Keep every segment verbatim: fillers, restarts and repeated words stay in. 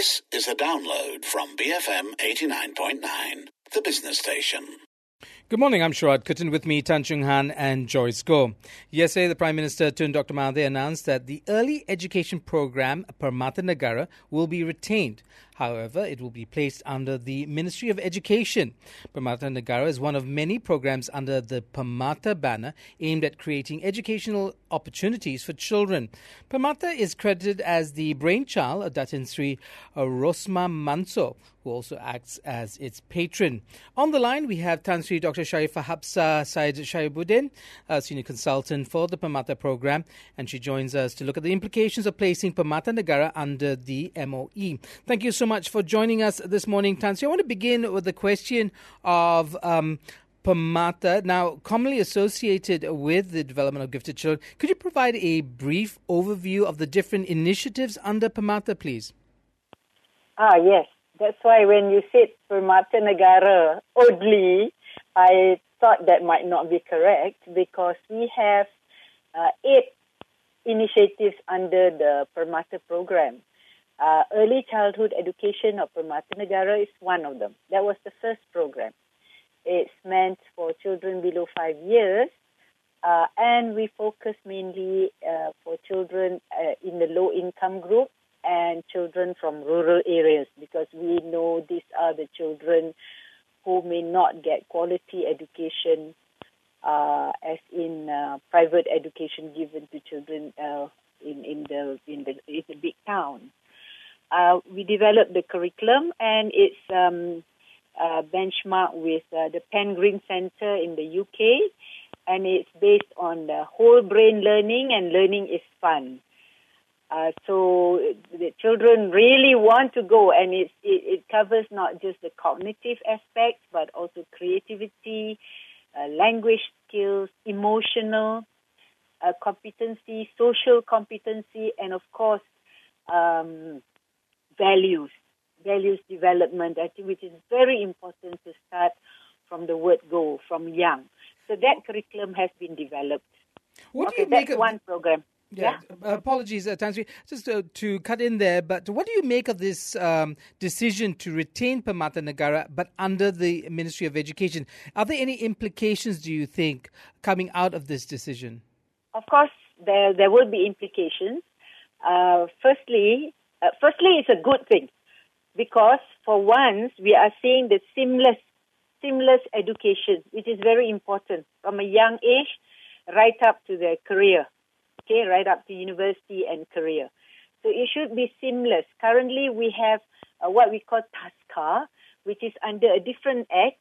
This is a download from B F M eighty-nine point nine, the business station. Good morning, I'm Sharad Kuttan. With me, Tan Chung Han and Joyce Goh. Yesterday, the Prime Minister, Tun Doctor Mahathir, announced that the early education program, Permata Negara, will be retained. However, it will be placed under the Ministry of Education. Permata Negara is one of many programs under the Permata banner aimed at creating educational opportunities for children. Permata is credited as the brainchild of Datin Sri Rosma Mansor, who also acts as its patron. On the line, we have Tan Sri Doctor Sharifah Hapsa Syed Shaibuddin, a senior consultant for the Permata program, and she joins us to look at the implications of placing Permata Negara under the M O E. Thank you so much for joining us this morning, Tan Sri. I want to begin with the question of um, Permata, now commonly associated with the development of gifted children. Could you provide a brief overview of the different initiatives under Permata, please? Ah, yes. That's why when you said Permata Negara, oddly, I thought that might not be correct because we have uh, eight initiatives under the Permata program. Uh, early childhood education of Permata Negara is one of them. That was the first program. It's meant for children below five years, uh, and we focus mainly uh, for children uh, in the low-income group and children from rural areas, because we know these are the children who may not get quality education uh, as in uh, private education given to children uh, in, in, the, in, the, in the big town. Uh, we developed the curriculum, and it's um, uh, benchmarked with uh, the Pen Green Center in the U K, and it's based on the whole brain learning, and learning is fun. Uh, so the children really want to go, and it, it, it covers not just the cognitive aspects, but also creativity, uh, language skills, emotional uh, competency, social competency, and of course, um, values, values development, I think, which is very important to start from the word go, from young. So that curriculum has been developed. What okay, do you make that's of one program. Yeah, yeah? apologies, uh, Tan Sri, just uh, to cut in there, but what do you make of this um, decision to retain Permata Negara but under the Ministry of Education? Are there any implications, do you think, coming out of this decision? Of course, there there will be implications. Uh, firstly, uh, firstly, it's a good thing because for once we are seeing the seamless, seamless education, which is very important from a young age right up to their career. Okay, right up to university and career. So it should be seamless. Currently, we have uh, what we call TASCA, which is under a different act,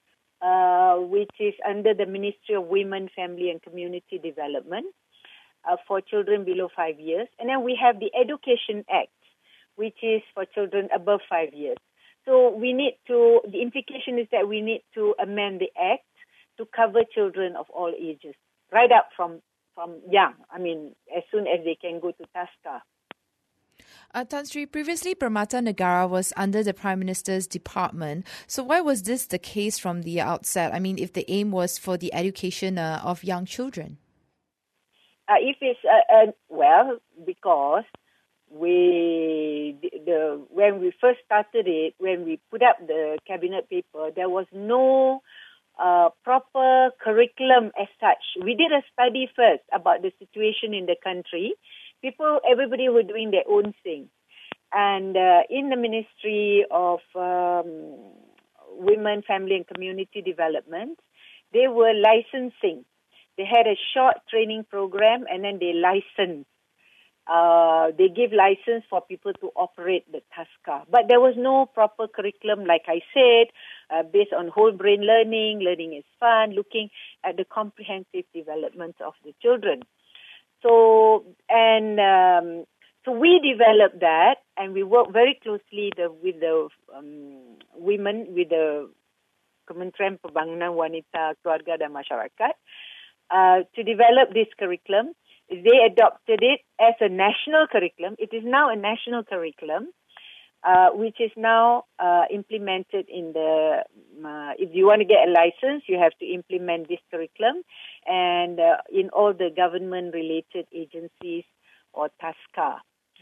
uh, which is under the Ministry of Women, Family and Community Development uh, for children below five years. And then we have the Education Act, which is for children above five years. So we need to, the implication is that we need to amend the act to cover children of all ages, right up from From young, I mean, as soon as they can go to TASCA. Uh, Tan Sri, previously Permata Negara was under the Prime Minister's department. So why was this the case from the outset? I mean, if the aim was for the education uh, of young children? Uh, if it's, uh, uh, well, because we, the, the when we first started it, when we put up the cabinet paper, there was no Uh, proper curriculum as such. We did a study first about the situation in the country. People, everybody were doing their own thing. And uh, in the Ministry of um, Women, Family and Community Development, they were licensing. They had a short training program and then they licensed. Uh, they give license for people to operate the TASCA. But there was no proper curriculum, like I said, uh, based on whole brain learning. Learning is fun, looking at the comprehensive development of the children. So, and um, so we developed that, and we work very closely the, with the um, women, with the Kementerian Pembangunan Wanita, Keluarga dan Masyarakat, uh, to develop this curriculum. They adopted it as a national curriculum. It is now a national curriculum, uh, which is now uh, implemented in the, uh, if you want to get a license, you have to implement this curriculum, and uh, in all the government-related agencies or TASCA.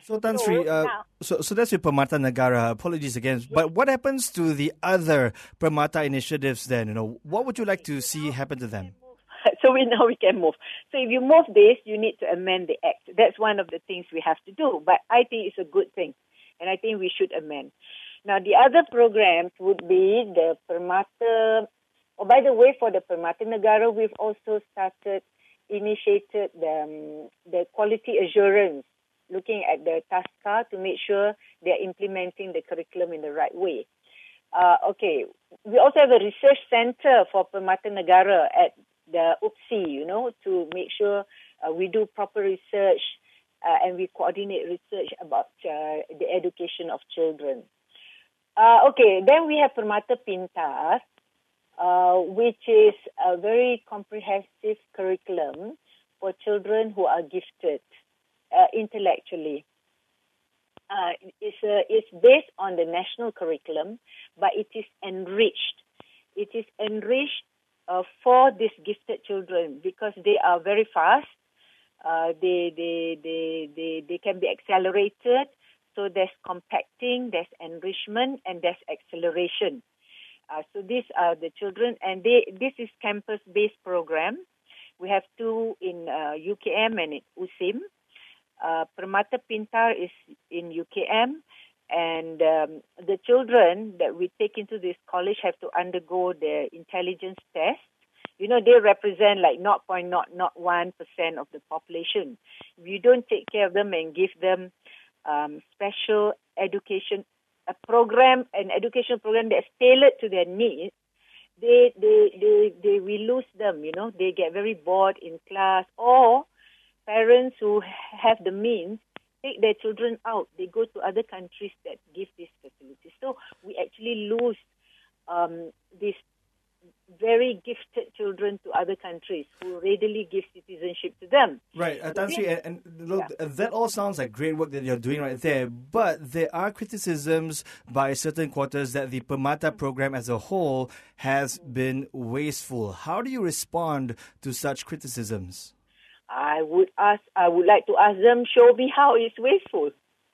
So, Tan Sri, uh, now, so, so that's your Permata Negara. Apologies again. Yes. But what happens to the other Permata initiatives then? You know, what would you like to see happen to them? So we know we can move. So if you move this, you need to amend the act. That's one of the things we have to do. But I think it's a good thing. And I think we should amend. Now, the other programs would be the Permata. Oh, by the way, for the Permata Negara, we've also started, initiated the, um, the quality assurance, looking at the TASCA to make sure they're implementing the curriculum in the right way. Uh, okay, we also have a research center for Permata Negara at the U P S I, you know, to make sure uh, we do proper research uh, and we coordinate research about uh, the education of children. Uh, okay, then we have Permata Pintar, uh, which is a very comprehensive curriculum for children who are gifted uh, intellectually. Uh, it's, uh, it's based on the national curriculum, but it is enriched. It is enriched uh, for these gifted children because they are very fast. Uh, they, they, they, they, they can be accelerated. So there's compacting, there's enrichment, and there's acceleration. Uh, so these are the children, and they, this is campus-based program. We have two in uh, U K M and in U S I M. Uh, Permata Pintar is in U K M, and um, the children that we take into this college have to undergo the intelligence test. You know, they represent like zero point zero zero one percent of the population. If you don't take care of them and give them um, special education, a program, an education program that's tailored to their needs, they, they, they, they, we lose them, you know. They get very bored in class, or parents who have the means take their children out. They go to other countries that give these facilities. So we actually lose um, these very gifted children to other countries who readily give citizenship to them. Right, uh, Tan Sri, and, and look, yeah. that all sounds like great work that you're doing right there, but there are criticisms by certain quarters that the Permata program as a whole has been wasteful. How do you respond to such criticisms? I would ask. I would like to ask them, show me how it's wasteful.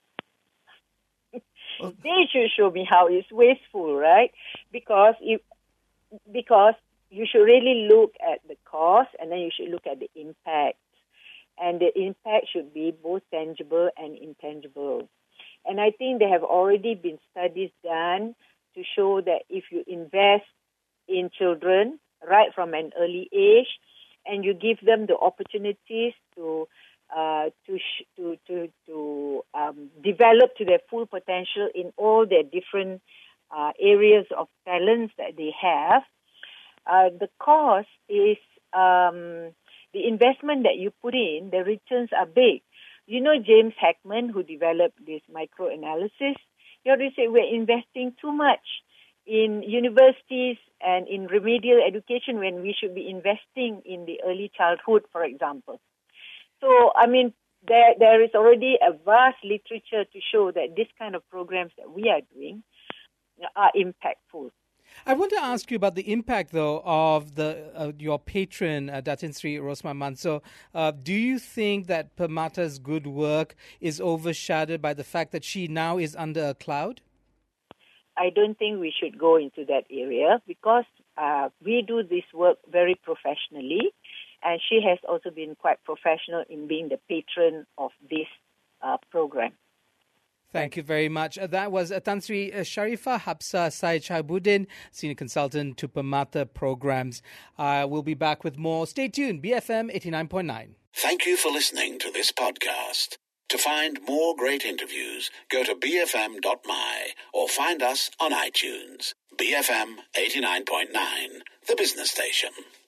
Well, they should show me how it's wasteful, right? Because if because you should really look at the cost, and then you should look at the impact. And the impact should be both tangible and intangible. And I think there have already been studies done to show that if you invest in children right from an early age, and you give them the opportunities to uh, to sh- to to to um, develop to their full potential in all their different uh, areas of talents that they have, uh, the cost is um, the investment that you put in. The returns are big. You know James Heckman, who developed this microanalysis. He always said we're investing too much in universities and in remedial education when we should be investing in the early childhood, for example. So, I mean, there there is already a vast literature to show that this kind of programs that we are doing are impactful. I want to ask you about the impact, though, of the uh, your patron, uh, Datin Sri Rosmah Mansor. Uh, do you think that Permata's good work is overshadowed by the fact that she now is under a cloud? I don't think we should go into that area because uh, we do this work very professionally, and she has also been quite professional in being the patron of this uh, program. Thank you very much. Uh, that was uh, Tan Sri uh, Sharifah Hapsa Syed Shahabuddin, Senior Consultant to Permata Programs. Uh, we'll be back with more. Stay tuned, B F M eighty-nine point nine. Thank you for listening to this podcast. To find more great interviews, go to b f m dot m y or find us on iTunes. B F M eighty-nine point nine, the business station.